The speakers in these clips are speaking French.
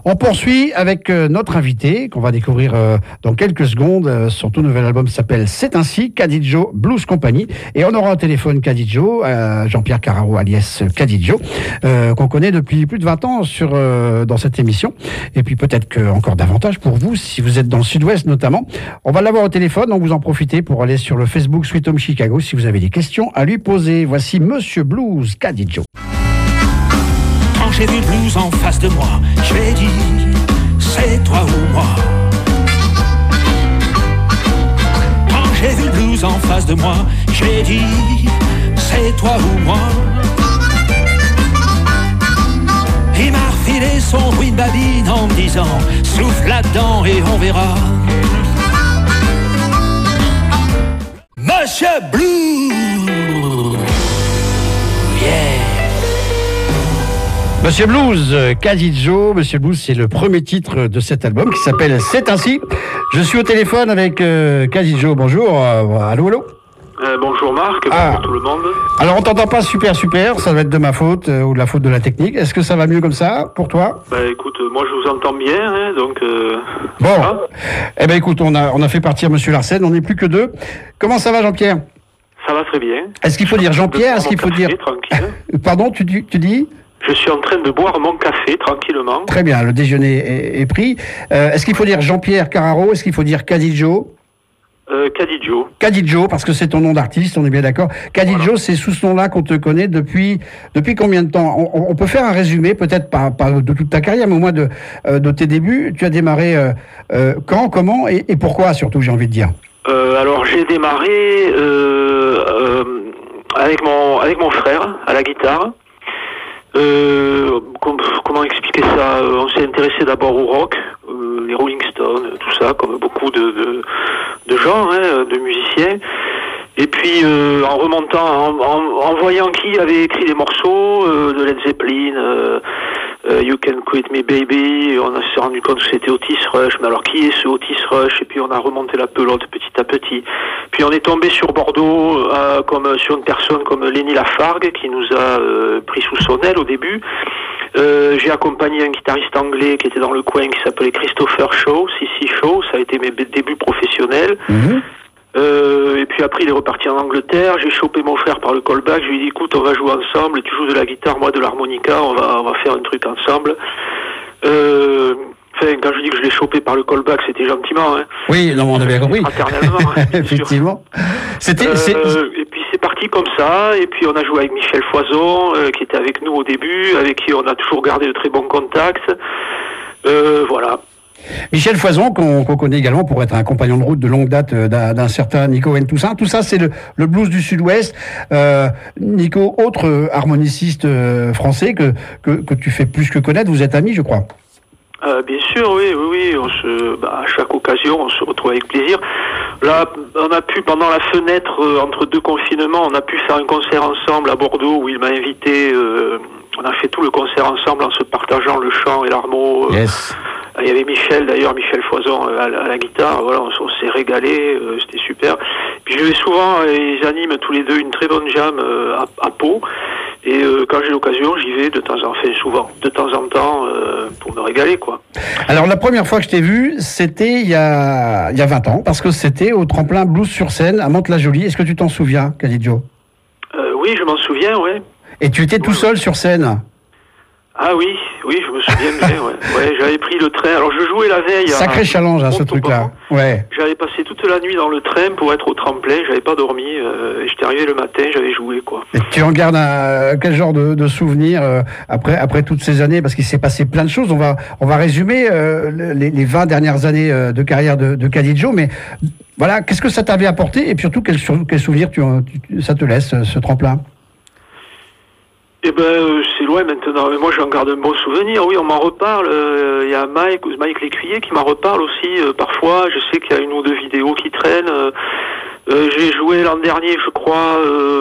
On poursuit avec notre invité qu'on va découvrir dans quelques secondes. Son tout nouvel album s'appelle C'est ainsi, Cadidjo Blues Company. Et on aura au téléphone Cadidjo, Jean-Pierre Carraro alias Cadidjo, qu'on connaît depuis plus de 20 ans dans cette émission. Et puis peut-être que encore davantage pour vous, si vous êtes dans le sud-ouest notamment. On va l'avoir au téléphone, donc vous en profitez pour aller sur le Facebook Sweet Home Chicago si vous avez des questions à lui poser. Voici Monsieur Blues Cadidjo. Quand j'ai vu le blues en face de moi, je lui ai dit, c'est toi ou moi. Quand j'ai vu le blues en face de moi, je lui ai dit, c'est toi ou moi. Il m'a refilé son bruit de babine en me disant, souffle là-dedans et on verra. Monsieur Blues, yeah. Monsieur Blues, Cadidjo. Monsieur Blues, c'est le premier titre de cet album qui s'appelle C'est ainsi. Je suis au téléphone avec Cadidjo. Bonjour. Allô, allô. Bonjour Marc, bonjour tout le monde. Alors on t'entend pas super, ça va être de ma faute ou de la faute de la technique. Est-ce que ça va mieux comme ça pour toi? Écoute, moi je vous entends bien, hein, donc... Bon, eh ben écoute, on a fait partir Monsieur Larsen, on n'est plus que deux. Comment ça va Jean-Pierre? Ça va très bien. Est-ce qu'il faut dire Jean-Pierre? Est-ce qu'il faut dire... Tranquille. Pardon, tu dis? Je suis en train de boire mon café tranquillement. Très bien, le déjeuner est pris. Est-ce qu'il faut dire Jean-Pierre Carraro? Est-ce qu'il faut dire Cadidjo? Cadidjo. Cadidjo, parce que c'est ton nom d'artiste, on est bien d'accord. Cadidjo, voilà. C'est sous ce nom-là qu'on te connaît depuis combien de temps? On peut faire un résumé, peut-être pas de toute ta carrière, mais au moins de tes débuts. Tu as démarré quand, comment et pourquoi, surtout, j'ai envie de dire. Alors, j'ai démarré avec mon frère à la guitare. Comment expliquer ça? On s'est intéressé d'abord au rock, les Rolling Stones, tout ça, comme beaucoup de gens, hein, de musiciens. Et puis en remontant, en voyant qui avait écrit les morceaux de Led Zeppelin, You Can Quit Me Baby, on s'est rendu compte que c'était Otis Rush. Mais alors qui est ce Otis Rush? Et puis on a remonté la pelote petit à petit. Puis on est tombé sur Bordeaux comme sur une personne comme Lenny Lafargue qui nous a pris sous son aile au début. J'ai accompagné un guitariste anglais qui était dans le coin qui s'appelait Christopher Shaw, CC Shaw. Ça a été mes débuts professionnels. Mm-hmm. Et puis après il est reparti en Angleterre, j'ai chopé mon frère par le callback, je lui ai dit écoute on va jouer ensemble, tu joues de la guitare, moi de l'harmonica, on va faire un truc ensemble. Enfin quand je dis que je l'ai chopé par le callback c'était gentiment, hein. Oui, non, on a bien compris. Fraternellement, effectivement. Et puis c'est parti comme ça, et puis on a joué avec Michel Foison, qui était avec nous au début, avec qui on a toujours gardé de très bons contacts. Voilà. Michel Foison, qu'on connaît également pour être un compagnon de route de longue date d'un certain Nico N. Toussaint. Tout ça, c'est le blues du Sud-Ouest. Nico, autre harmoniciste français que tu fais plus que connaître, vous êtes amis, je crois. Bien sûr, oui. À chaque occasion, on se retrouve avec plaisir. Là, on a pu, pendant la fenêtre entre deux confinements, on a pu faire un concert ensemble à Bordeaux où il m'a invité. On a fait tout le concert ensemble en se partageant le chant et l'harmo. Yes. Il y avait Michel Foison à la guitare. Voilà, on s'est régalé, c'était super. Puis je vais souvent, ils animent tous les deux une très bonne jam à Pau. Et quand j'ai l'occasion, j'y vais de temps en temps pour me régaler, quoi. Alors la première fois que je t'ai vu, c'était il y a 20 ans, parce que c'était au tremplin Blues sur scène à Mantes-la-Jolie. Est-ce que tu t'en souviens, Cadidjo? Oui, je m'en souviens, ouais. Et tu étais tout seul sur scène? Ah oui, je me souviens bien, ouais. J'avais pris le train. Alors je jouais la veille. Sacré challenge, ce truc-là. Ouais. J'avais passé toute la nuit dans le train pour être au tremplin. J'avais pas dormi. Et j'étais arrivé le matin, j'avais joué, quoi. Et tu en gardes quel genre de souvenirs après toutes ces années? Parce qu'il s'est passé plein de choses. On va résumer les 20 dernières années de carrière de Cadidjo. Mais voilà, qu'est-ce que ça t'avait apporté? Et surtout, quel souvenir ça te laisse, ce tremplin? Eh ben, c'est loin maintenant, mais moi j'en garde un bon souvenir. Oui, on m'en reparle. Il y a Mike Lécuyer qui m'en reparle aussi parfois. Je sais qu'il y a une ou deux vidéos qui traînent. J'ai joué l'an dernier, je crois,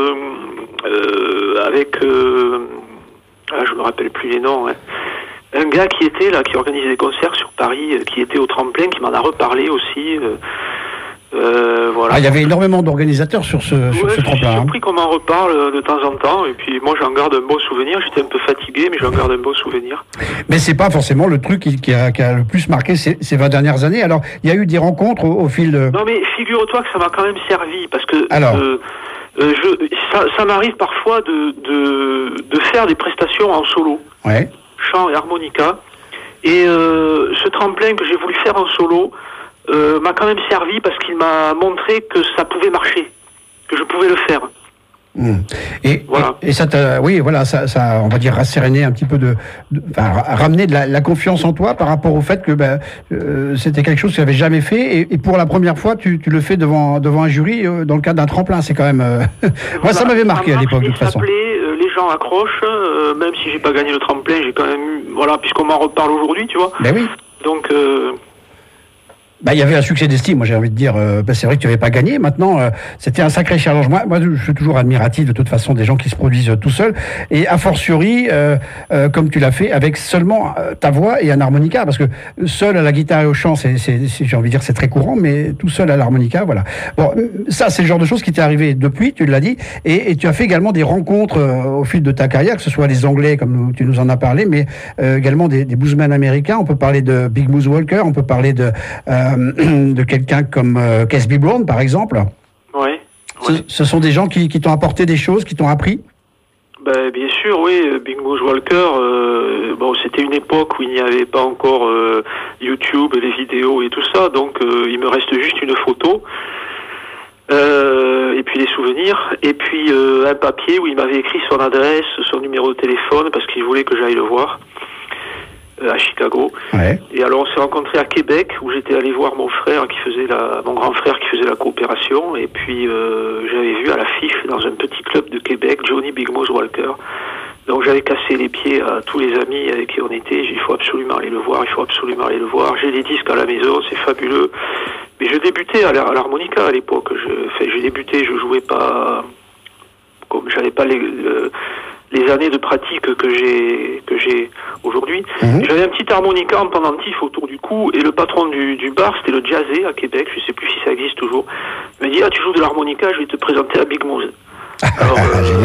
avec... je me rappelle plus les noms. Hein. Un gars qui était là, qui organise des concerts sur Paris, qui était au tremplin, qui m'en a reparlé aussi. Voilà. Ah, il y avait énormément d'organisateurs sur ce Je suis tremplin. surpris qu'on m'en reparle de temps en temps, et puis moi j'en garde un bon souvenir. J'étais un peu fatigué, mais j'en garde un bon souvenir. Mais c'est pas forcément le truc qui a le plus marqué ces 20 dernières années. Alors, il y a eu des rencontres au fil de... Non, mais figure-toi que ça m'a quand même servi, parce que Alors ça m'arrive parfois de faire des prestations en solo, Ouais. chant et harmonica, et ce tremplin que j'ai voulu faire en solo m'a quand même servi parce qu'il m'a montré que ça pouvait marcher, que je pouvais le faire. Voilà. Et ça t'a, oui, voilà, ça, on va dire, rasséréné un petit peu ramener de la confiance en toi par rapport au fait que c'était quelque chose que tu n'avais jamais fait et pour la première fois, tu le fais devant un jury dans le cadre d'un tremplin. C'est quand même. Moi, ça m'avait marqué à l'époque, de toute façon. Les gens accrochent, même si j'ai pas gagné le tremplin, j'ai quand même eu, voilà, puisqu'on m'en reparle aujourd'hui, tu vois. Ben oui. Donc. Il y avait un succès d'estime, moi j'ai envie de dire, c'est vrai que tu n'avais pas gagné, maintenant c'était un sacré challenge. Moi je suis toujours admiratif de toute façon des gens qui se produisent tout seuls, et a fortiori, comme tu l'as fait, avec seulement ta voix et un harmonica, parce que seul à la guitare et au chant, j'ai envie de dire c'est très courant, mais tout seul à l'harmonica, voilà. Bon, ça c'est le genre de choses qui t'est arrivé depuis, tu l'as dit, et tu as fait également des rencontres au fil de ta carrière, que ce soit les Anglais comme tu nous en as parlé, mais également des bluesmen américains. On peut parler de Big Moose Walker, on peut parler de quelqu'un comme Casby Brown, par exemple. Ouais. Ce sont des gens qui t'ont apporté des choses, qui t'ont appris. Bien sûr, oui. Big Moose Walker, c'était une époque où il n'y avait pas encore YouTube, les vidéos et tout ça, donc il me reste juste une photo, et puis des souvenirs, et puis un papier où il m'avait écrit son adresse, son numéro de téléphone, parce qu'il voulait que j'aille le voir. À Chicago. Ouais. Et alors on s'est rencontrés à Québec où j'étais allé voir mon frère mon grand frère qui faisait la coopération, et puis j'avais vu à l'affiche dans un petit club de Québec Johnny Big Moose Walker. Donc j'avais cassé les pieds à tous les amis avec qui on était. J'ai dit il faut absolument aller le voir, j'ai les disques à la maison, c'est fabuleux. Mais je débutais à l'harmonica à l'époque. Je jouais pas comme j'avais pas les années de pratique que j'ai aujourd'hui. J'avais un petit harmonica en pendentif autour du cou, et le patron du bar, c'était le Jazzé à Québec, je sais plus si ça existe toujours, il m'a dit tu joues de l'harmonica, je vais te présenter à Big Moose. Alors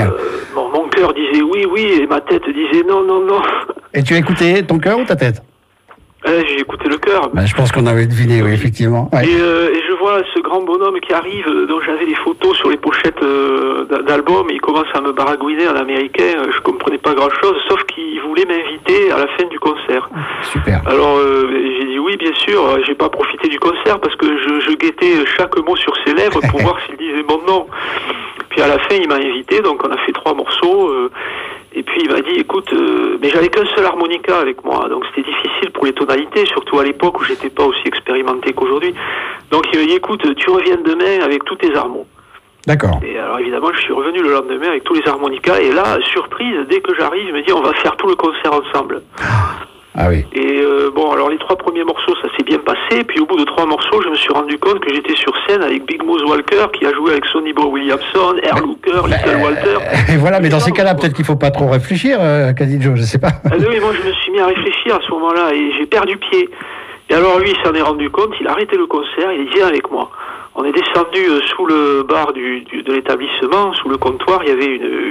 mon cœur disait oui, et ma tête disait non. Et tu as écouté ton cœur ou ta tête? J'ai écouté le cœur. Je pense qu'on avait deviné, oui, effectivement. Ouais. Et je vois ce grand bonhomme qui arrive, dont j'avais les photos sur les pochettes d'albums, et il commence à me baragouiner en américain. Je comprenais pas grand-chose, sauf qu'il voulait m'inviter à la fin du concert. Super. Alors j'ai dit oui, bien sûr. J'ai pas profité du concert parce que je guettais chaque mot sur ses lèvres pour voir s'il disait mon nom. Puis à la fin, il m'a invité, donc on a fait 3 morceaux. Et puis il m'a dit écoute, mais j'avais qu'un seul harmonica avec moi, donc c'était difficile pour les tonalités, surtout à l'époque où j'étais pas aussi expérimenté qu'aujourd'hui. Donc il m'a dit écoute, tu reviens demain avec tous tes harmos. D'accord. Et alors évidemment je suis revenu le lendemain avec tous les harmonicas, et là, surprise, dès que j'arrive, il me dit on va faire tout le concert ensemble. Ah oui. Et alors les 3 premiers morceaux, ça s'est bien passé, puis au bout de 3 morceaux, je me suis rendu compte que j'étais sur scène avec Big Moose Walker, qui a joué avec Sonny Boy Williamson, Air Looker, Little Walter. Et voilà, mais dans ces cas-là, peut-être qu'il faut pas trop réfléchir, Cadidjo, je sais pas. Oui, moi je me suis mis à réfléchir à ce moment-là, et j'ai perdu pied. Et alors lui, il s'en est rendu compte, il a arrêté le concert, il dit viens avec moi. On est descendu sous le bar de l'établissement, sous le comptoir, il y avait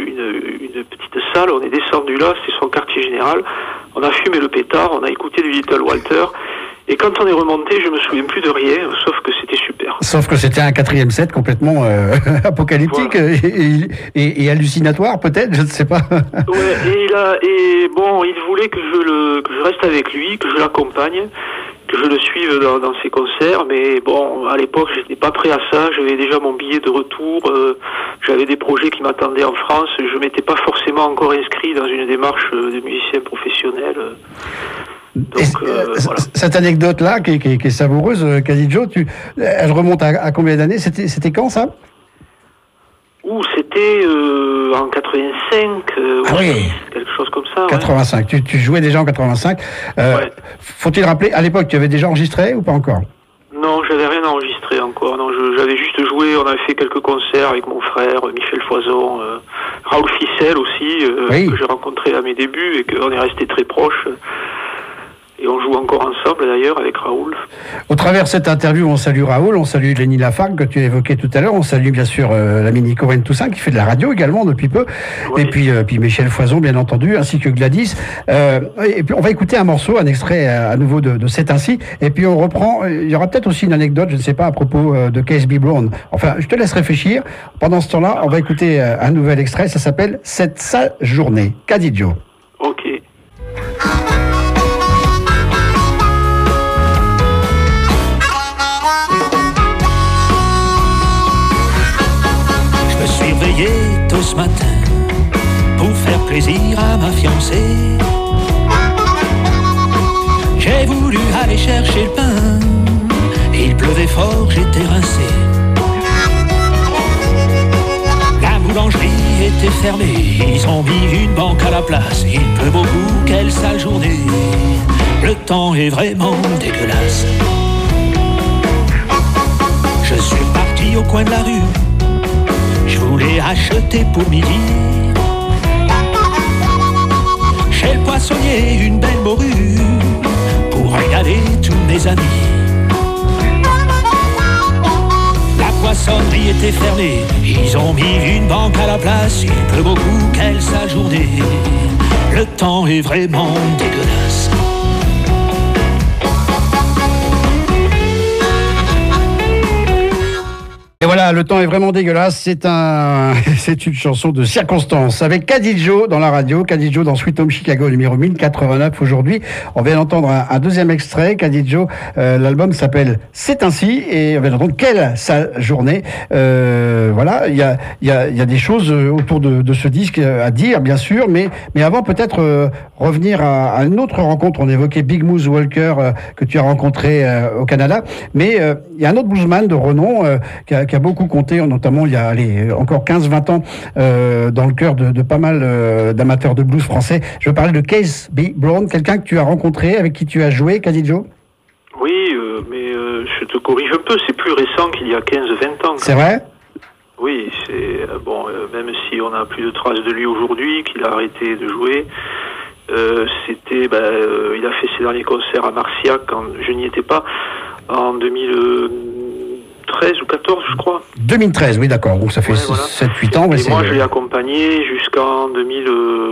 une petite salle, on est descendu là, c'était son quartier général, on a fumé le pétard, on a écouté du Little Walter, et quand on est remonté, je me souviens plus de rien, sauf que c'était super. Sauf que c'était un 4e set complètement apocalyptique, voilà. et hallucinatoire peut-être, je ne sais pas. Ouais, il voulait que je reste avec lui, que je l'accompagne, que je le suive dans ses concerts, mais bon, à l'époque, j'étais pas prêt à ça, j'avais déjà mon billet de retour, j'avais des projets qui m'attendaient en France, je m'étais pas forcément encore inscrit dans une démarche de musicien professionnel. Donc, voilà. Cette anecdote-là, qui est savoureuse, Cadidjo, elle remonte à combien d'années? C'était quand, ça? C'était en 85, quelque chose comme ça. 85, ouais. Tu jouais déjà en 85. Ouais. Faut-il rappeler, à l'époque, tu avais déjà enregistré ou pas encore? Non, j'avais rien enregistré encore. Non, j'avais juste joué, on avait fait quelques concerts avec mon frère, Michel Foison, Raoul Ficelle aussi, que j'ai rencontré à mes débuts et qu'on est resté très proches. Et on joue encore ensemble d'ailleurs avec Raoul. Au travers de cette interview, on salue Raoul, on salue Lenny Lafargue que tu as évoqué tout à l'heure, on salue bien sûr l'ami Nico Toussaint qui fait de la radio également depuis peu, oui. Et puis Michel Foison bien entendu, ainsi que Gladys. Et puis on va écouter un morceau, un extrait à nouveau de C'est ainsi, et puis on reprend, il y aura peut-être aussi une anecdote, je ne sais pas, à propos de Casey Brown. Enfin, je te laisse réfléchir. Pendant ce temps-là, on va écouter un nouvel extrait, ça s'appelle Cette sale journée. Cadidjo. Ok. Tôt ce matin pour faire plaisir à ma fiancée. J'ai voulu aller chercher le pain, il pleuvait fort, j'étais rincé. La boulangerie était fermée, ils ont mis une banque à la place. Il pleut beaucoup, quelle sale journée, le temps est vraiment dégueulasse. Je suis parti au coin de la rue, je voulais acheter pour midi chez le poissonnier une belle morue pour regarder tous mes amis. La poissonnerie était fermée, ils ont mis une banque à la place. Il pleut beaucoup, quelle sale journée, le temps est vraiment dégueulasse. Et voilà, le temps est vraiment dégueulasse. C'est une chanson de circonstance avec Cadidjo dans la radio, Cadidjo dans Sweet Home Chicago numéro 1089 aujourd'hui. On vient d'entendre un deuxième extrait, Cadidjo. L'album s'appelle C'est ainsi et on vient d'entendre Quelle sale journée. Voilà, il y a des choses autour de ce disque à dire, bien sûr, mais avant peut-être revenir à une autre rencontre. On évoquait Big Moose Walker que tu as rencontré au Canada, mais il y a un autre bluesman de renom qui a beaucoup compté, notamment il y a encore 15-20 ans dans le cœur de pas mal d'amateurs de blues français. Je veux parler de Casey Brown, quelqu'un que tu as rencontré, avec qui tu as joué, Cadidjo. Oui, mais je te corrige un peu, c'est plus récent qu'il y a 15-20 ans. C'est vrai ? Oui, c'est bon, même si on n'a plus de traces de lui aujourd'hui, qu'il a arrêté de jouer, il a fait ses derniers concerts à Marciac, quand je n'y étais pas, en 2013 ou 14, je crois. 2013, oui, d'accord. Donc ça fait 7-8 ans. Et moi, je l'ai accompagné jusqu'en 2010,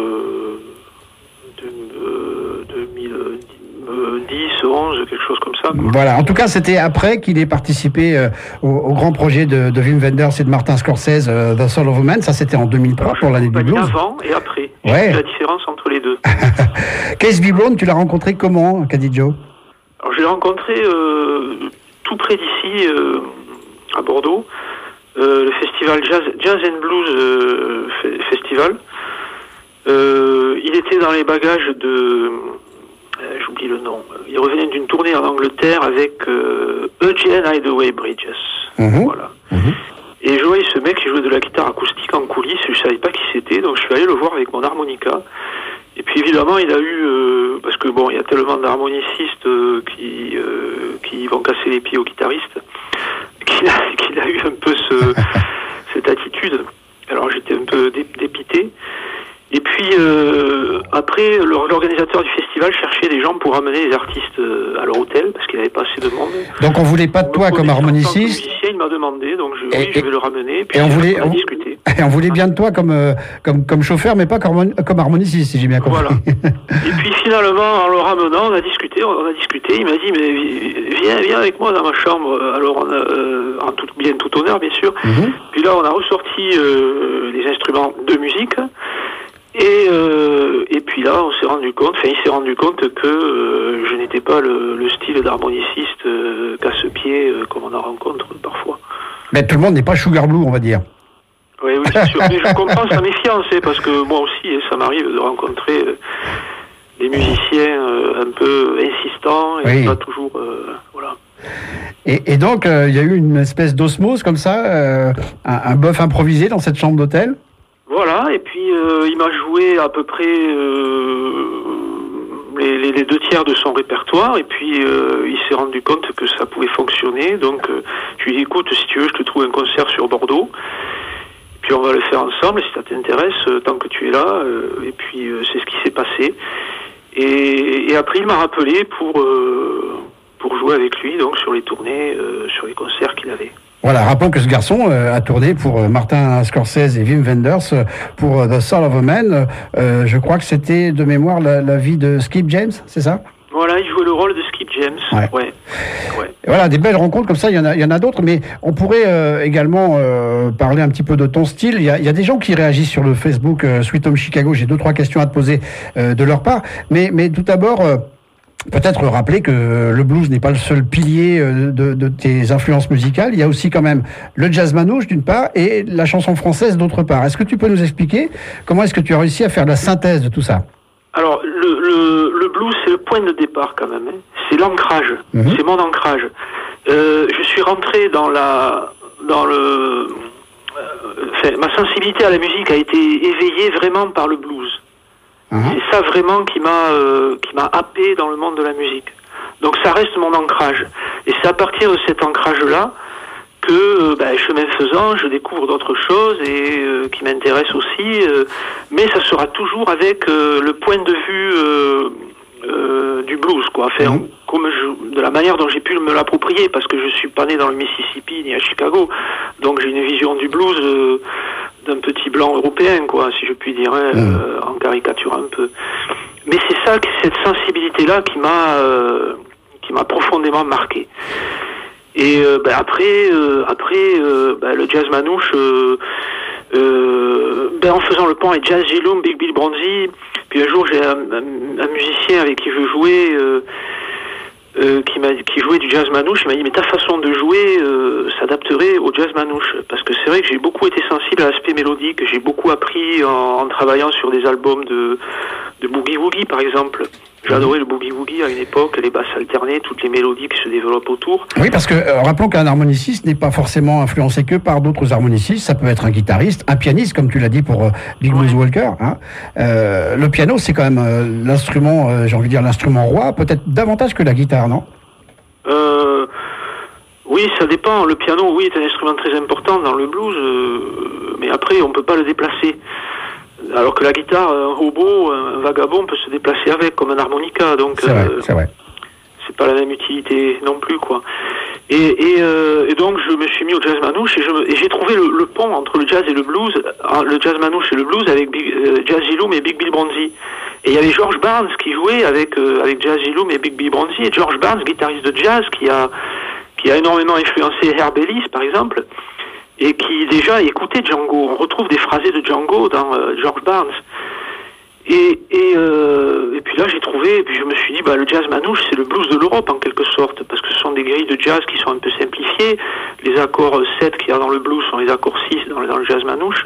11, quelque chose comme ça. Quoi. Voilà. En tout cas, c'était après qu'il ait participé au grand projet de Wim Wenders et de Martin Scorsese, The Soul of a Man. Ça, c'était en 2003 pour l'année du blues. Avant et après. Ouais. La différence entre les deux. Casey Brown, tu l'as rencontré comment, Cadidjo ? Alors, je l'ai rencontré tout près d'ici, à Bordeaux, le festival Jazz and Blues Festival. Il était dans les bagages de... j'oublie le nom. Il revenait d'une tournée en Angleterre avec Eugene Hideaway Bridges. Voilà. Et je voyais ce mec qui jouait de la guitare acoustique en coulisses. Je savais pas qui c'était, donc je suis allé le voir avec mon harmonica. Et puis évidemment, il a eu... parce que bon, il y a tellement d'harmonicistes qui vont casser les pieds aux guitaristes, qu'il a eu un peu cette attitude. Alors j'étais un peu dépité. Et puis après, l'organisateur du festival cherchait des gens pour amener les artistes à leur hôtel parce qu'il n'avait pas assez de monde. Donc on voulait pas de toi comme harmoniciste. Musicien, il m'a demandé, donc je vais le ramener. Puis on voulait discuter. Et on voulait bien de toi comme chauffeur, mais pas comme harmoniciste, si j'ai bien compris. Voilà. Et puis finalement, en le ramenant, on a discuté. Il m'a dit, mais viens avec moi dans ma chambre. Alors en tout honneur, bien sûr. Puis là, on a ressorti les instruments de musique. Et puis là, il s'est rendu compte que je n'étais pas le style d'harmoniciste casse-pied comme on en rencontre parfois. Mais tout le monde n'est pas sugar blue, on va dire. Oui, c'est sûr. Mais je comprends sa méfiance, parce que moi aussi, ça m'arrive de rencontrer des musiciens un peu insistants et pas toujours... voilà. Et donc, il y a eu une espèce d'osmose comme ça, un bœuf improvisé dans cette chambre d'hôtel. Voilà, et puis il m'a joué à peu près les 2 tiers de son répertoire, et puis il s'est rendu compte que ça pouvait fonctionner, donc je lui ai dit, écoute, si tu veux, je te trouve un concert sur Bordeaux, puis on va le faire ensemble, si ça t'intéresse, tant que tu es là, et puis c'est ce qui s'est passé. Et après, il m'a rappelé pour jouer avec lui, donc sur les tournées, sur les concerts qu'il avait. Voilà, rappelons que ce garçon a tourné pour Martin Scorsese et Wim Wenders pour The Soul of a Man. Je crois que c'était de mémoire la vie de Skip James, c'est ça ? Voilà, il jouait le rôle de Skip James. Ouais. Voilà, des belles rencontres comme ça, il y en a d'autres, mais on pourrait également parler un petit peu de ton style. Il y a des gens qui réagissent sur le Facebook Sweet Home Chicago. J'ai 2-3 questions à te poser de leur part. Mais tout d'abord, peut-être rappeler que le blues n'est pas le seul pilier de tes influences musicales. Il y a aussi quand même le jazz manouche d'une part et la chanson française d'autre part. Est-ce que tu peux nous expliquer comment est-ce que tu as réussi à faire la synthèse de tout ça ? Alors, le blues, c'est le point de départ quand même. Hein. C'est l'ancrage. C'est mon ancrage. Je suis rentré ma sensibilité à la musique a été éveillée vraiment par le blues. C'est ça vraiment qui m'a happé dans le monde de la musique. Donc ça reste mon ancrage. Et c'est à partir de cet ancrage-là que, chemin faisant, je découvre d'autres choses et qui m'intéressent aussi. Mais ça sera toujours avec le point de vue du blues, quoi. Enfin, de la manière dont j'ai pu me l'approprier, parce que je suis pas né dans le Mississippi ni à Chicago, donc j'ai une vision du blues d'un petit blanc européen, quoi, si je puis dire, en caricature un peu. Mais c'est ça, cette sensibilité-là qui m'a profondément marqué. Et après, le jazz manouche, en faisant le pont avec Jazz Gillum, Big Bill Bronzy, puis un jour j'ai un musicien avec qui je jouais, qui jouait du jazz manouche, il m'a dit mais ta façon de jouer s'adapterait au jazz manouche, parce que c'est vrai que j'ai beaucoup été sensible à l'aspect mélodique, j'ai beaucoup appris en travaillant sur des albums de Boogie Woogie par exemple. J'adorais le Boogie Woogie à une époque, les basses alternées, toutes les mélodies qui se développent autour. Oui, parce que rappelons qu'un harmoniciste n'est pas forcément influencé que par d'autres harmonicistes. Ça peut être un guitariste, un pianiste, comme tu l'as dit pour Big Blues Walker. Hein. Le piano, c'est quand même l'instrument, j'ai envie de dire l'instrument roi, peut-être davantage que la guitare, non ? Oui, ça dépend. Le piano, oui, est un instrument très important dans le blues, mais après, on peut pas le déplacer. Alors que la guitare, un hobo, un vagabond peut se déplacer avec, comme un harmonica, donc c'est vrai. C'est pas la même utilité non plus, quoi. Et donc je me suis mis au jazz manouche et j'ai trouvé le pont entre le jazz et le blues, le jazz manouche et le blues avec Jazz Gillum et Big Bill Bronzy. Et il y avait George Barnes qui jouait avec Jazz Gillum et Big Bill Bronzy, et George Barnes, guitariste de jazz, qui a énormément influencé Herb Ellis, par exemple. Et qui déjà écoutait Django. On retrouve des phrasés de Django dans George Barnes. Et puis là, j'ai trouvé, et puis je me suis dit, le jazz manouche, c'est le blues de l'Europe, en quelque sorte, parce que ce sont des grilles de jazz qui sont un peu simplifiées. Les accords 7 qu'il y a dans le blues sont les accords 6 dans le jazz manouche.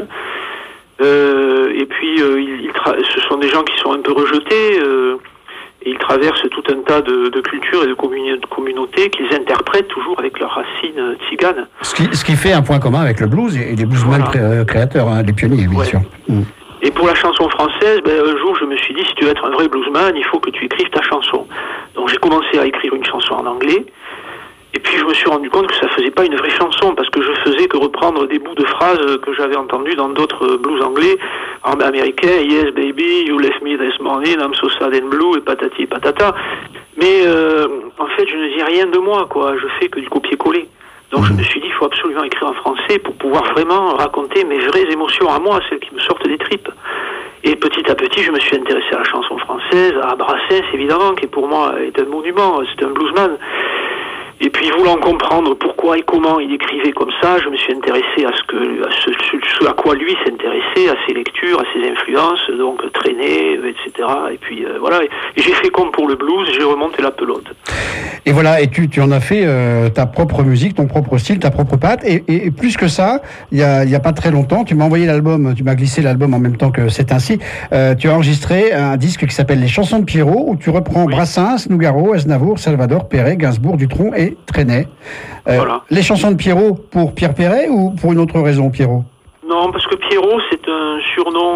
Et puis, ce sont des gens qui sont un peu rejetés, et ils traversent tout un tas de cultures et de communautés qu'ils interprètent toujours avec leurs racines tziganes. Ce qui fait un point commun avec le blues et les bluesmen créateurs, hein, les pionniers, bien sûr. Et pour la chanson française, un jour je me suis dit, si tu veux être un vrai bluesman, il faut que tu écrives ta chanson. Donc j'ai commencé à écrire une chanson en anglais, et puis je me suis rendu compte que ça faisait pas une vraie chanson, parce que je faisais que reprendre des bouts de phrases que j'avais entendus dans d'autres blues anglais, américains, Yes baby, you left me this morning, I'm so sad and blue, et patati et patata. Mais en fait je ne dis rien de moi, quoi, je fais que du copier-coller. Donc je me suis dit, il faut absolument écrire en français pour pouvoir vraiment raconter mes vraies émotions à moi, celles qui me sortent des tripes. Et petit à petit, je me suis intéressé à la chanson française, à Brassens évidemment, qui pour moi est un monument, c'est un bluesman. Et puis, voulant comprendre pourquoi et comment il écrivait comme ça, je me suis intéressé à ce à quoi lui s'intéressait, à ses lectures, à ses influences, donc traîner, etc. Et puis voilà. Et j'ai fait comme pour le blues, j'ai remonté la pelote. Et voilà, et tu en as fait ta propre musique, ton propre style, ta propre patte. Et plus que ça, il y a pas très longtemps, tu m'as envoyé l'album, tu m'as glissé l'album en même temps que C'est ainsi. Tu as enregistré un disque qui s'appelle Les Chansons de Pierrot, où tu reprends Brassens, Nougaro, Aznavour, Salvador, Perret, Gainsbourg, Dutronc et Trenet. Voilà. Les chansons de Pierrot pour Pierre Perret ou pour une autre raison, Pierrot? Non, parce que Pierrot, c'est un surnom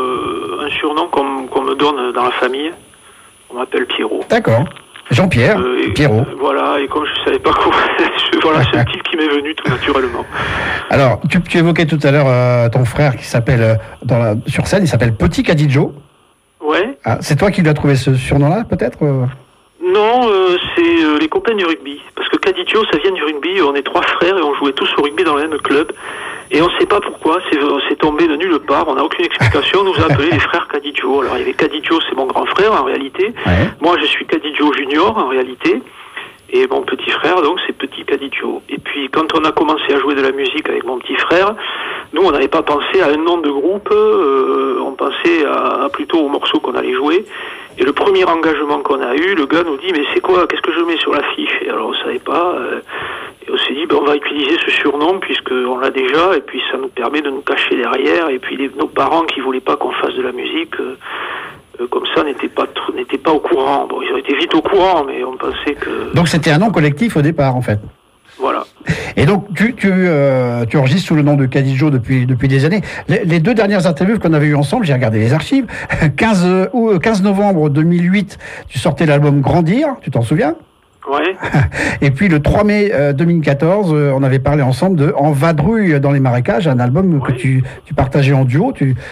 qu'on me donne dans la famille. On m'appelle Pierrot. D'accord. Jean-Pierre, Pierrot. Voilà, et comme je ne savais pas quoi, voilà, c'est un titre qui m'est venu tout naturellement. Alors, tu évoquais tout à l'heure ton frère qui s'appelle, sur scène, il s'appelle Petit Cadidjo. Ouais. Ah, c'est toi qui lui as trouvé ce surnom-là, peut-être Non, c'est les copains du rugby. Parce que Cadidio, ça vient du rugby. On est 3 frères et on jouait tous au rugby dans le même club. Et on ne sait pas pourquoi, c'est tombé de nulle part. On n'a aucune explication. On nous a appelés les frères Cadidio. Alors il y avait Cadidio, c'est mon grand frère en réalité. Ouais. Moi, je suis Cadidio Junior en réalité. Et mon petit frère, donc, c'est Petit Cadidio. Et puis, quand on a commencé à jouer de la musique avec mon petit frère, nous, on n'avait pas pensé à un nom de groupe, on pensait plutôt aux morceaux qu'on allait jouer. Et le premier engagement qu'on a eu, le gars nous dit, mais c'est quoi, qu'est-ce que je mets sur l'affiche? Et alors, on savait pas, et on s'est dit, on va utiliser ce surnom, puisqu'on l'a déjà, et puis ça nous permet de nous cacher derrière, et puis nos parents qui voulaient pas qu'on fasse de la musique, comme ça, n'étaient pas au courant. Bon, ils ont été vite au courant, mais on pensait que... Donc c'était un nom collectif au départ, en fait. Voilà. Et donc tu enregistres sous le nom de Cadidio depuis des années. Les 2 dernières interviews qu'on avait eues ensemble, j'ai regardé les archives. 15 novembre 2008, tu sortais l'album Grandir, tu t'en souviens? Ouais. Et puis le 3 mai 2014, on avait parlé ensemble de En vadrouille dans les marécages, un album que tu partageais en duo.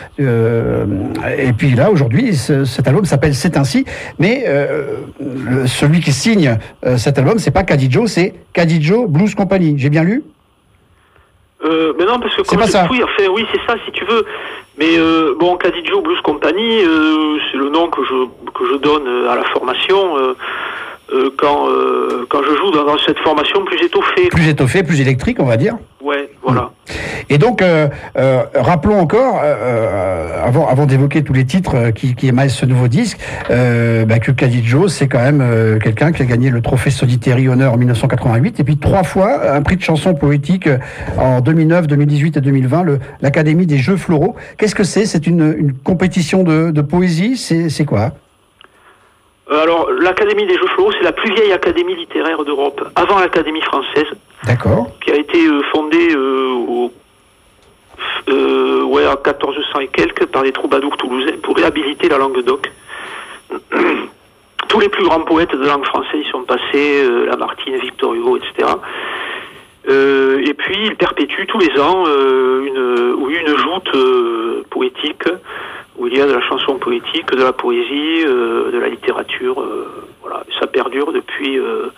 Et puis là, aujourd'hui, cet album s'appelle C'est ainsi. Mais celui qui signe cet album, c'est pas Cadidio, c'est Cadidio Blues Company. J'ai bien lu? Mais non, parce que comme oui, c'est ça, si tu veux. Mais bon, Cadidio Blues Company, c'est le nom que je donne à la formation. Quand je joue dans cette formation plus étoffée. Plus étoffée, plus électrique, on va dire. Ouais, voilà. Et donc, rappelons encore, avant d'évoquer tous les titres qui émaillent ce nouveau disque, que Cadidio, c'est quand même quelqu'un qui a gagné le trophée Soliteri Honneur en 1988, et puis 3 fois un prix de chanson poétique en 2009, 2018 et 2020, l'Académie des Jeux Floraux. Qu'est-ce que c'est? C'est une compétition de poésie? C'est quoi? Alors, l'Académie des Jeux Floraux, c'est la plus vieille académie littéraire d'Europe, avant l'Académie française. D'accord. Qui a été fondée en 1400 et quelques par les troubadours toulousains pour réhabiliter la langue d'oc. Tous les plus grands poètes de langue française y sont passés, Lamartine, Victor Hugo, etc. Et puis, ils perpétuent tous les ans une joute poétique, où il y a de la chanson poétique, de la poésie, de la littérature. Voilà, ça perdure depuis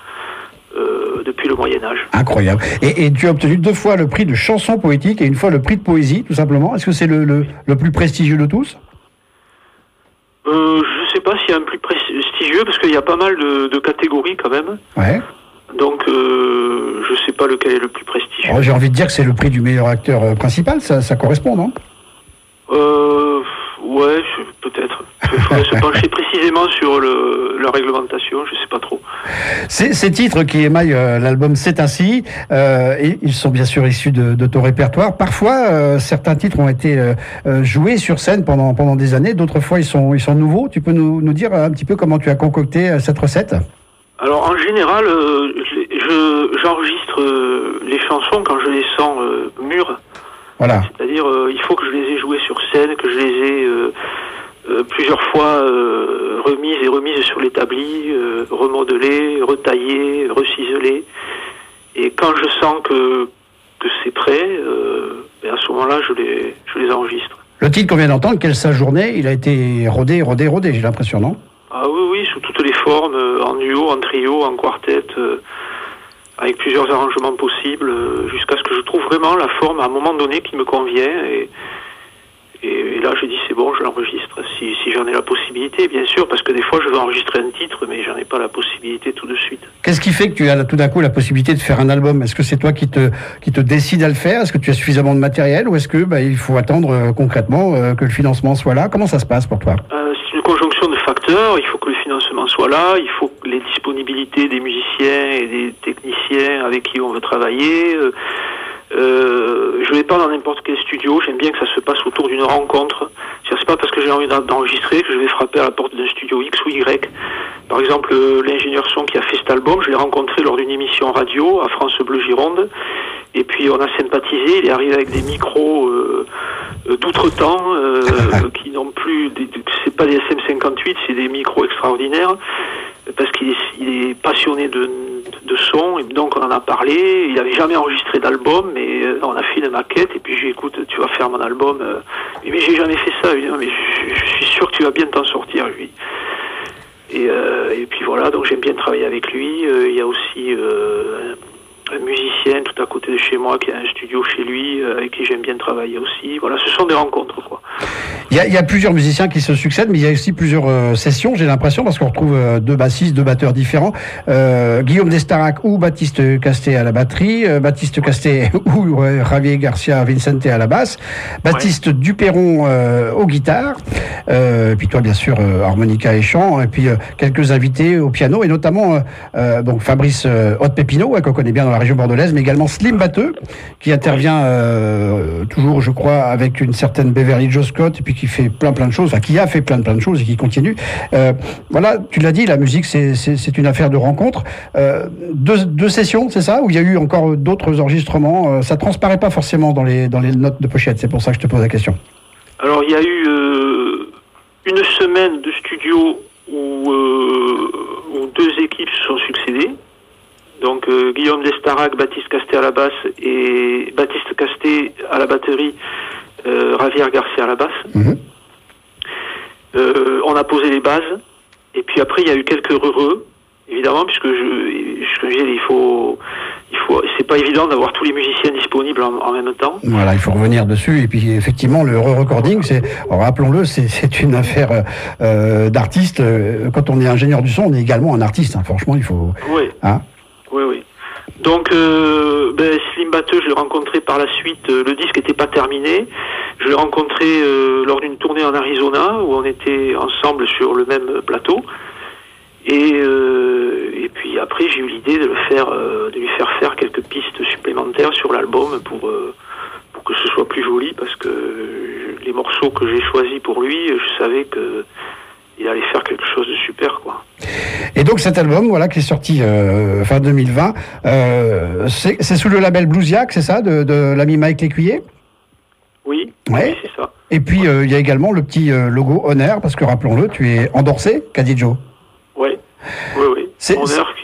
le Moyen-Âge. Incroyable. Et tu as obtenu 2 fois le prix de chanson poétique et 1 fois le prix de poésie, tout simplement. Est-ce que c'est le plus prestigieux de tous? Je ne sais pas s'il y a un plus prestigieux, parce qu'il y a pas mal de catégories quand même. Ouais. Donc, je ne sais pas lequel est le plus prestigieux. J'ai envie de dire que c'est le prix du meilleur acteur principal, ça correspond, non? Ouais, peut-être. Il faudrait se pencher précisément sur la réglementation, je ne sais pas trop. Ces titres qui émaillent l'album C'est ainsi, ils sont bien sûr issus de ton répertoire. Parfois, certains titres ont été joués sur scène pendant des années, d'autres fois ils sont nouveaux. Tu peux nous dire un petit peu comment tu as concocté cette recette? Alors en général, j'enregistre les chansons quand je les sens mûres. Voilà. C'est-à-dire, il faut que je les ai jouées sur scène, que je les ai plusieurs fois remises sur l'établi, remodelées, retaillées, reciselées. Et quand je sens que c'est prêt, à ce moment-là, je les enregistre. Le titre qu'on vient d'entendre, Quelle sa journée, il a été rodé, j'ai l'impression, non? Ah oui, sous toutes les formes, en duo, en trio, en quartet, avec plusieurs arrangements possibles, jusqu'à ce que je trouve vraiment la forme à un moment donné qui me convient. Et là, je dis c'est bon, je l'enregistre. Si j'en ai la possibilité, bien sûr, parce que des fois, je veux enregistrer un titre, mais j'en ai pas la possibilité tout de suite. Qu'est-ce qui fait que tu as tout d'un coup la possibilité de faire un album? Est-ce que c'est toi qui te décide à le faire? Est-ce que tu as suffisamment de matériel? Ou est-ce que il faut attendre concrètement que le financement soit là? Comment ça se passe pour toi? C'est une conjonction de facteurs. Il faut que le financement soit là. Il faut que les disponibilités des musiciens et des techniciens avec qui on veut travailler. Je vais pas dans n'importe quel studio, j'aime bien que ça se passe autour d'une rencontre. C'est pas parce que j'ai envie d'enregistrer que je vais frapper à la porte d'un studio X ou Y. Par exemple, l'ingénieur son qui a fait cet album, je l'ai rencontré lors d'une émission radio à France Bleu Gironde, et puis on a sympathisé, il est arrivé avec des micros d'outre-temps, qui n'ont plus, c'est pas des SM58, c'est des micros extraordinaires, parce qu'il est passionné de de son, et donc on en a parlé. Il n'avait jamais enregistré d'album, mais on a fait une maquette, et puis j'ai dit, écoute, tu vas faire mon album. Mais j'ai jamais fait ça. Je lui ai dit, non, mais je suis sûr que tu vas bien t'en sortir, lui. Et puis voilà, donc j'aime bien travailler avec lui. Il y a aussi un musicien tout à côté de chez moi qui a un studio chez lui, avec qui j'aime bien travailler aussi. Voilà, ce sont des rencontres, quoi. Il y a plusieurs musiciens qui se succèdent, mais il y a aussi plusieurs sessions, j'ai l'impression, parce qu'on retrouve deux bassistes, deux batteurs différents. Guillaume Destarac ou Baptiste Casté à la batterie, Baptiste Casté ou Javier Garcia Vicente à la basse, Baptiste Duperron aux guitares, puis toi bien sûr harmonica et chant, et puis quelques invités au piano, et notamment donc Fabrice Haute-Pépinot, qu'on connaît bien dans la région bordelaise, mais également Slim Batteux, qui intervient toujours, je crois, avec une certaine Beverly Joe Scott, et puis qui fait plein de choses, enfin qui a fait plein de choses et qui continue. Voilà, tu l'as dit, la musique c'est une affaire de rencontre. Deux sessions, c'est ça? Ou il y a eu encore d'autres enregistrements? Ça transparaît pas forcément dans les notes de pochette, c'est pour ça que je te pose la question. Alors il y a eu une semaine de studio où deux équipes se sont succédées. Donc Guillaume Destarac, Baptiste Casté à la basse et Baptiste Casté à la batterie, Javier Garcia à la basse. Mmh. On a posé les bases, et puis après il y a eu quelques heureux, évidemment, puisque je disais, il faut, c'est pas évident d'avoir tous les musiciens disponibles en même temps. Voilà, il faut revenir dessus, et puis effectivement le recording, rappelons-le, c'est une affaire d'artiste. Quand on est ingénieur du son, on est également un artiste. Hein. Franchement, il faut. Oui. Hein? Oui. Donc, Slim Batteux, je l'ai rencontré par la suite. Le disque n'était pas terminé. Je l'ai rencontré lors d'une tournée en Arizona, où on était ensemble sur le même plateau. Et puis après, j'ai eu l'idée de lui faire faire quelques pistes supplémentaires sur l'album pour que ce soit plus joli, parce que les morceaux que j'ai choisis pour lui, je savais que il allait faire quelque chose de super, quoi. Et donc cet album, voilà, qui est sorti fin 2020, c'est sous le label Bluesiac, c'est ça, de l'ami Mike Lécuyer? Oui, ouais. Oui, c'est ça. Et puis il y a également le petit logo Honor, parce que rappelons-le, tu es endorsé, Caddy Joe. Oui. Honor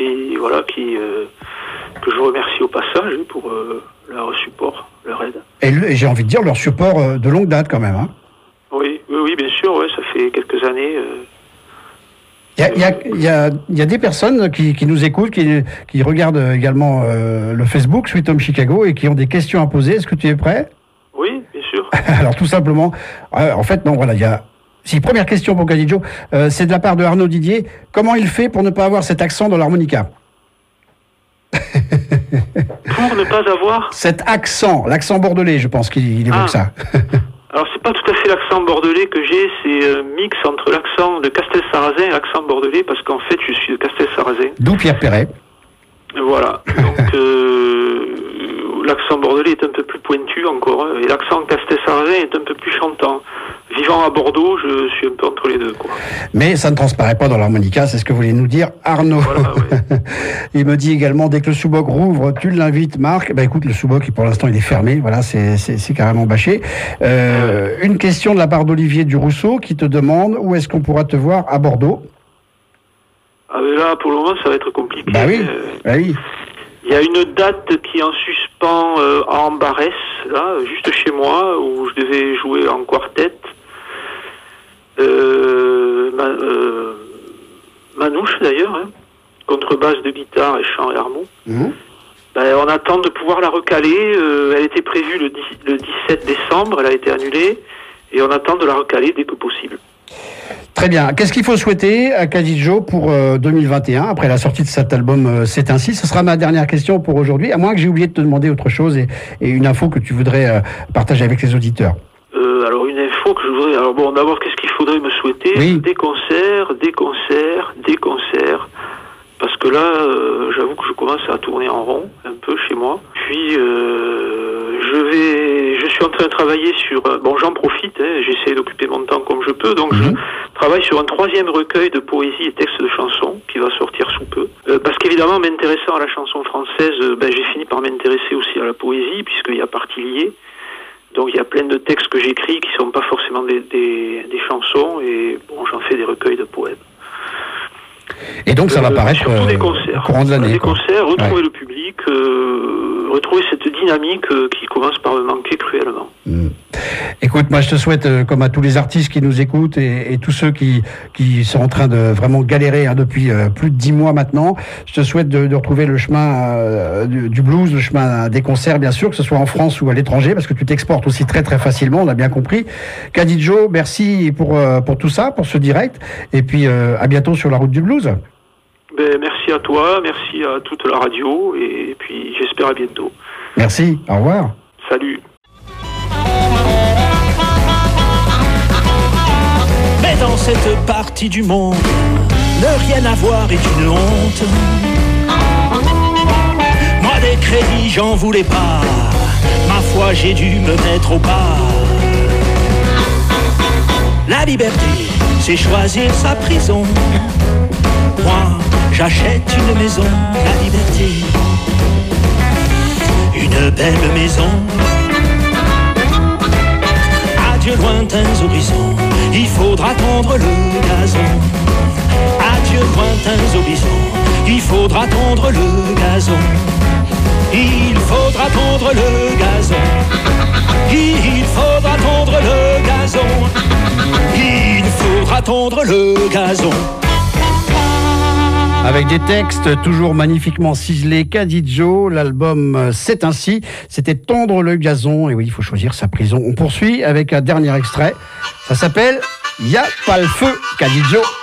que je remercie au passage pour leur support, leur aide. Et j'ai envie de dire leur support de longue date quand même, hein. Oui, bien sûr, ouais, ça fait quelques années. Il y a des personnes qui nous écoutent, qui regardent également le Facebook Sweet Home Chicago et qui ont des questions à poser. Est-ce que tu es prêt? Oui, bien sûr. Alors tout simplement, en fait, non, voilà, il y a... Si, première question pour Caddy Joe, c'est de la part de Arnaud Didier. Comment il fait pour ne pas avoir cet accent dans l'harmonica? Pour ne pas avoir l'accent bordelais, je pense qu'il évoque ça. Alors c'est pas tout à fait l'accent bordelais que j'ai, c'est un mix entre l'accent de Castel-Sarrazin et l'accent bordelais, parce qu'en fait je suis de Castel-Sarrazin. D'où Pierre Perret. Voilà, donc l'accent bordelais est un peu plus pointu encore, et l'accent Castel-Sarrazin est un peu plus chantant. Vivant à Bordeaux, je suis un peu entre les deux, quoi. Mais ça ne transparaît pas dans l'harmonica, c'est ce que voulait nous dire Arnaud. Voilà, ouais. Il me dit également, dès que le sous-boc rouvre, tu l'invites, Marc. Écoute, le sous-boc, pour l'instant, il est fermé. Voilà, c'est carrément bâché. Une question de la part d'Olivier Durousseau qui te demande où est-ce qu'on pourra te voir à Bordeaux. Ah mais là, pour le moment, ça va être compliqué. Bah oui. Il y a une date qui est en suspens à Ambarès, là, juste chez moi, où je devais jouer en quartet. Manouche d'ailleurs, hein, contrebasse de guitare et chant et harmon. On attend de pouvoir la recaler. Elle était prévue le 17 décembre, elle a été annulée, et on attend de la recaler dès que possible. Très bien. Qu'est-ce qu'il faut souhaiter à Caddy Joe pour 2021, après la sortie de cet album C'est ainsi? Ce sera ma dernière question pour aujourd'hui, à moins que j'ai oublié de te demander autre chose et une info que tu voudrais partager avec les auditeurs. Alors une info que je voudrais... Alors bon, d'abord, qu'est-ce qu'il faudrait me souhaiter? Oui. Des concerts, parce que là, j'avoue que je commence à tourner en rond, un peu chez moi. Puis, je suis en train de travailler sur... j'en profite, hein, j'essaie d'occuper mon temps comme je peux, donc je travaille sur un 3e recueil de poésie et textes de chansons qui va sortir sous peu. Parce qu'évidemment, m'intéressant à la chanson française, j'ai fini par m'intéresser aussi à la poésie, puisqu'il y a partie liée. Donc il y a plein de textes que j'écris qui ne sont pas forcément des chansons, et bon, j'en fais des recueils de poèmes. Et donc ça va paraître surtout des concerts. Courant de l'année. Des concerts, retrouver le public, retrouver cette dynamique qui commence par me manquer cruellement. Écoute, moi je te souhaite, comme à tous les artistes qui nous écoutent et tous ceux qui sont en train de vraiment galérer depuis plus de 10 mois maintenant, je te souhaite de retrouver le chemin du blues, le chemin des concerts bien sûr, que ce soit en France ou à l'étranger, parce que tu t'exportes aussi très très facilement, on a bien compris. Kady Joe, merci pour tout ça, pour ce direct, et puis à bientôt sur la route du blues. Merci à toi, merci à toute la radio, et puis j'espère à bientôt. Merci, au revoir. Salut. Mais dans cette partie du monde, ne rien avoir est une honte. Moi des crédits j'en voulais pas, ma foi j'ai dû me mettre au pas. La liberté, c'est choisir sa prison. Moi, j'achète une maison, la liberté. Une belle maison. Adieu lointains horizons, il faudra tondre le gazon. Adieu lointains horizons, il faudra tondre le gazon. Il faudra tondre le gazon. Il faudra tondre le gazon. Il faudra tondre le gazon. Avec des textes toujours magnifiquement ciselés, Kady Joe, l'album C'est ainsi, c'était Tondre le gazon, et oui, il faut choisir sa prison. On poursuit avec un dernier extrait, ça s'appelle Y a pas le feu, Kady Joe.